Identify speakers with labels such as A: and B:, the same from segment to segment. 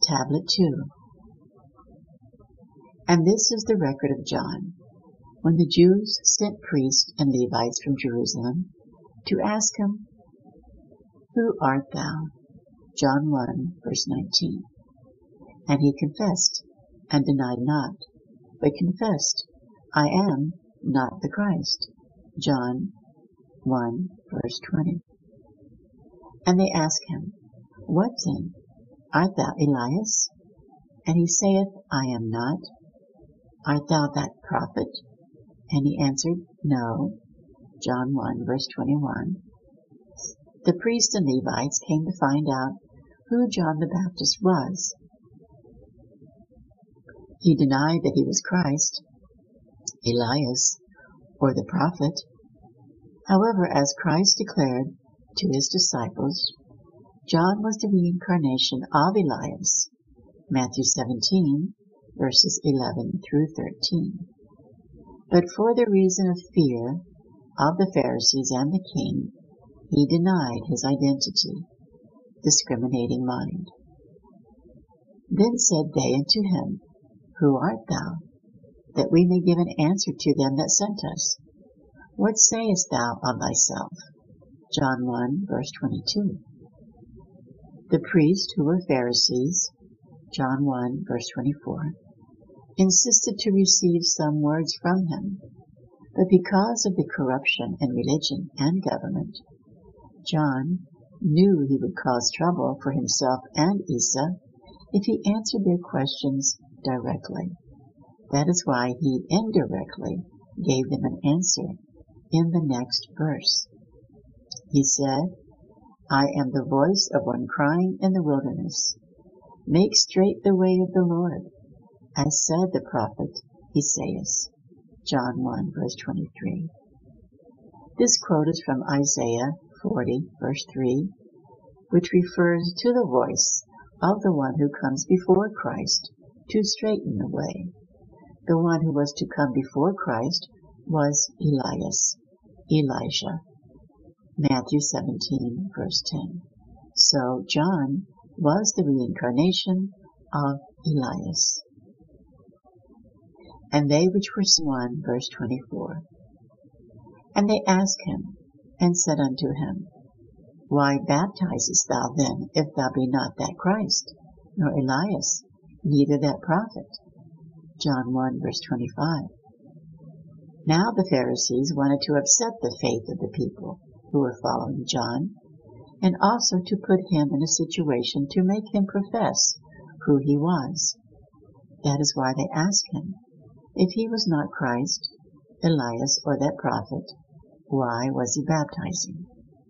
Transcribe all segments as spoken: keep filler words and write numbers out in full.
A: Tablet two. And this is the record of John, when the Jews sent priests and Levites from Jerusalem to ask him, Who art thou? John one, verse nineteen. And he confessed, and denied not, but confessed, I am not the Christ. John one, verse twenty. And they ask him, What then? Art thou Elias? And he saith, I am not. Art thou that prophet? And he answered, No. John one, verse twenty-one. The priests and Levites came to find out who John the Baptist was. He denied that he was Christ, Elias, or the prophet. However, as Christ declared to his disciples, John was the reincarnation of Elias, Matthew seventeen, verses eleven through thirteen. But for the reason of fear of the Pharisees and the king, he denied his identity, discriminating mind. Then said they unto him, Who art thou? That we may give an answer to them that sent us. What sayest thou of thyself? John one, verse twenty-two. The priests, who were Pharisees, John one, verse twenty-four, insisted to receive some words from him, but because of the corruption in religion and government, John knew he would cause trouble for himself and Isa if he answered their questions directly. That is why he indirectly gave them an answer in the next verse. He said, I am the voice of one crying in the wilderness, Make straight the way of the Lord, as said the prophet Isaiah. John one, verse twenty-three. This quote is from Isaiah forty, verse three, which refers to the voice of the one who comes before Christ to straighten the way. The one who was to come before Christ was Elias, Elijah. Matthew seventeen, verse ten. So John was the reincarnation of Elias. And they which were one, verse twenty-four. And they asked him, and said unto him, Why baptizest thou then, if thou be not that Christ, nor Elias, neither that prophet? John one, verse twenty-five. Now the Pharisees wanted to upset the faith of the people who were following John, and also to put him in a situation to make him profess who he was. That is why they asked him, if he was not Christ, Elias, or that prophet, why was he baptizing?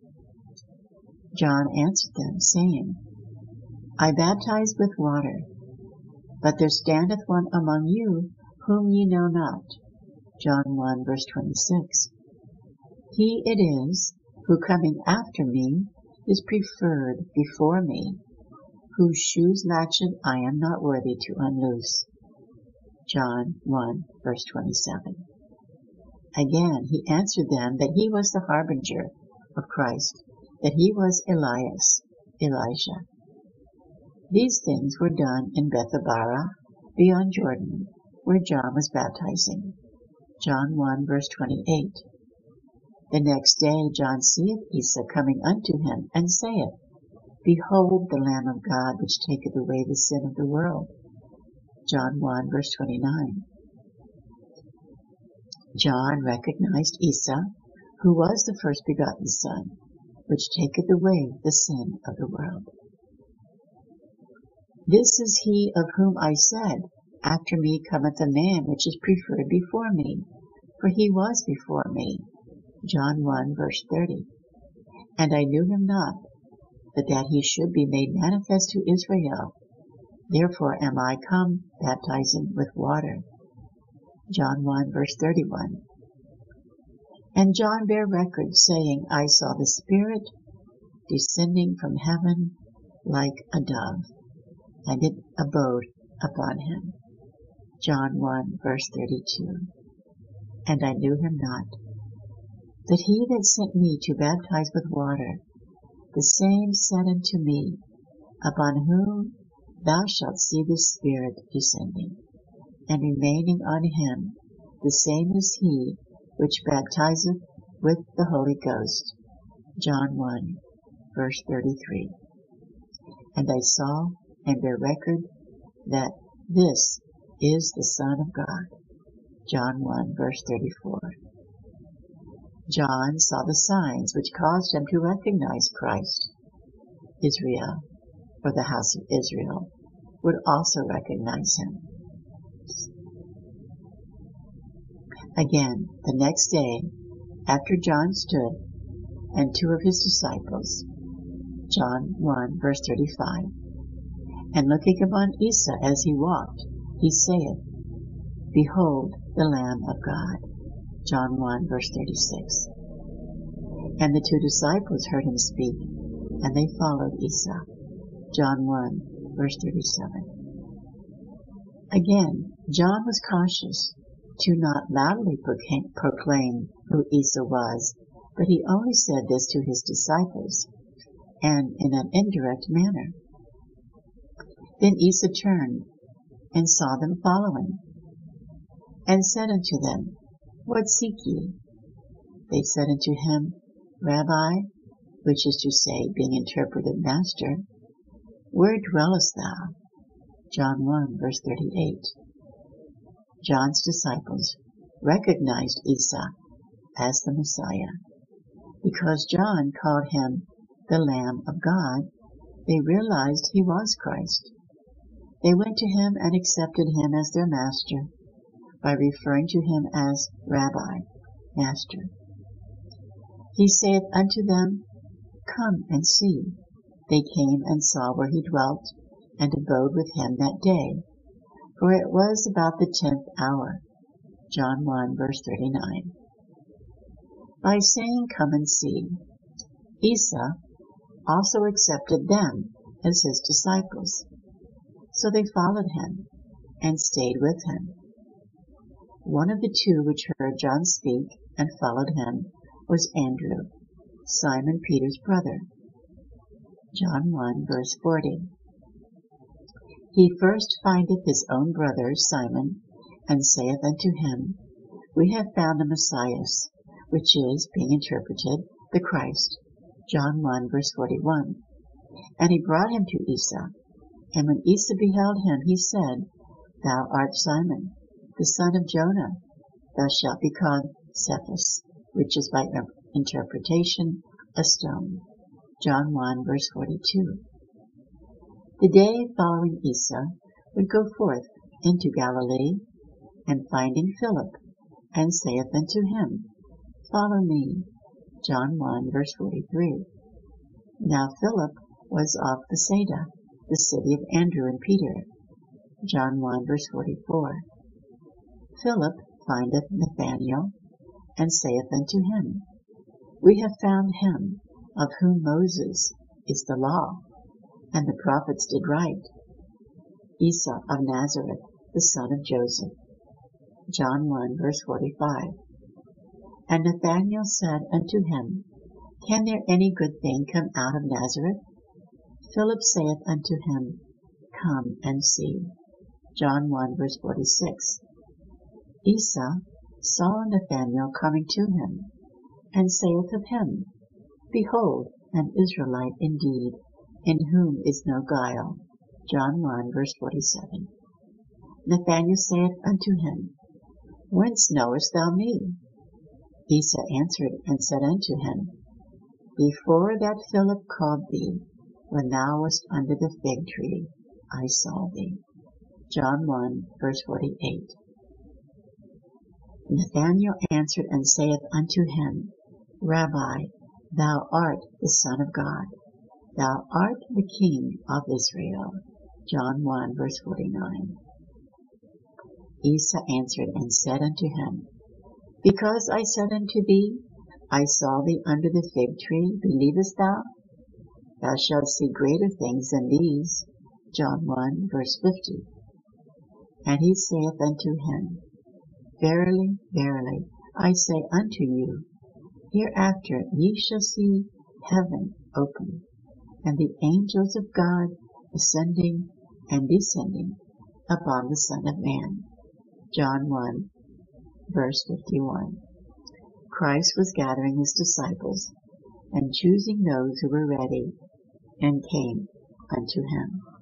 A: John answered them, saying, I baptize with water, but there standeth one among you whom ye know not. John one, verse twenty-six. He it is, who coming after me is preferred before me, whose shoes latchet I am not worthy to unloose. John one, verse twenty-seven. Again he answered them that he was the harbinger of Christ, that he was Elias, Elijah. These things were done in Bethabara, beyond Jordan, where John was baptizing. John one, verse twenty-eight. The next day John seeth Isa coming unto him, and saith, Behold the Lamb of God, which taketh away the sin of the world. John one, verse twenty-nine. John recognized Isa, who was the first begotten Son, which taketh away the sin of the world. This is he of whom I said, After me cometh a man which is preferred before me, for he was before me. John one, verse thirty. And I knew him not, but that he should be made manifest to Israel. Therefore am I come baptizing with water. John one, verse thirty-one. And John bare record, saying, I saw the Spirit descending from heaven like a dove, and it abode upon him. John one, verse thirty-two. And I knew him not, but he that sent me to baptize with water, the same said unto me, Upon whom thou shalt see the Spirit descending, and remaining on him. The same is he which baptizeth with the Holy Ghost. John one, verse thirty-three. And I saw and bear record that this is the Son of God. John one, verse thirty-four. John saw the signs which caused him to recognize Christ. Israel, or the house of Israel, would also recognize him. Again, the next day, after John stood, and two of his disciples, John one, verse thirty-five, and looking upon Esau as he walked, he saith, Behold the Lamb of God. John one, verse thirty-six. And the two disciples heard him speak, and they followed Esau. John one, verse thirty-seven. Again, John was cautious to not loudly proclaim who Esau was, but he only said this to his disciples, and in an indirect manner. Then Esau turned, and saw them following, and said unto them, What seek ye? They said unto him, Rabbi, which is to say, being interpreted, Master, where dwellest thou? John one, verse thirty-eight. John's disciples recognized Esau as the Messiah. Because John called him the Lamb of God, they realized he was Christ. They went to him and accepted him as their master by referring to him as Rabbi, Master. He saith unto them, Come and see. They came and saw where he dwelt, and abode with him that day, for it was about the tenth hour. John one, verse thirty-nine. By saying, Come and see, Esau also accepted them as his disciples. So they followed him and stayed with him. One of the two which heard John speak and followed him was Andrew, Simon Peter's brother. John one, verse forty. He first findeth his own brother Simon, and saith unto him, We have found the Messiah, which is, being interpreted, the Christ. John one, verse forty-one. And he brought him to Esau. And when Esau beheld him, he said, Thou art Simon, the son of Jonah. Thou shalt be called Cephas, which is by interpretation a stone. John one, verse forty-two. The day following Esau would go forth into Galilee, and finding Philip, and saith unto him, Follow me. John one, verse forty-three. Now Philip was of Bethsaida, the city of Andrew and Peter. John one, verse forty-four. Philip findeth Nathanael, and saith unto him, We have found him, of whom Moses is the law, and the prophets did write, Esau of Nazareth, the son of Joseph. John one, verse forty-five. And Nathanael said unto him, Can there any good thing come out of Nazareth? Philip saith unto him, Come and see. John one, verse forty-six. Esau saw Nathanael coming to him, and saith of him, Behold, an Israelite indeed, in whom is no guile. John one, verse forty-seven. Nathanael saith unto him, Whence knowest thou me? Esau answered and said unto him, Before that Philip called thee, when thou wast under the fig tree, I saw thee. John one, verse forty-eight. Nathanael answered and saith unto him, Rabbi, thou art the Son of God. Thou art the King of Israel. John one, verse forty-nine. Esau answered and said unto him, Because I said unto thee, I saw thee under the fig tree, believest thou? Thou shalt see greater things than these. John one, verse fifty. And he saith unto him, Verily, verily, I say unto you, hereafter ye shall see heaven open, and the angels of God ascending and descending upon the Son of Man. John one, verse fifty-one. Christ was gathering his disciples and choosing those who were ready and came unto him.